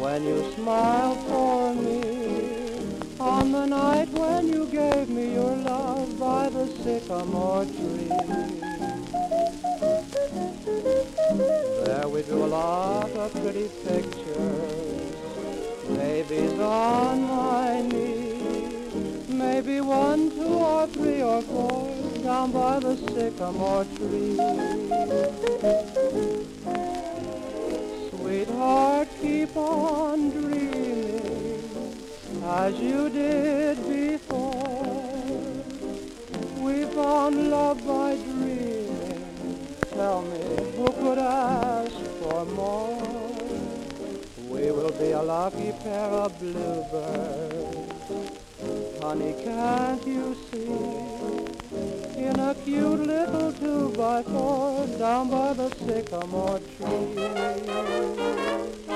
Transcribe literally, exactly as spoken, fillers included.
when you smiled for me, on the night when you gave me your love by the sycamore tree. There we drew a lot of pretty pictures, babies on my knee, maybe one, two, or three, or four, down by the sycamore tree. Sweetheart, keep on dreaming as you did before. We found love by dreaming. Tell me, who could ask for more? We will be a lucky pair of bluebirds. Honey, can't you see? In a cute little two by four down by the sycamore tree.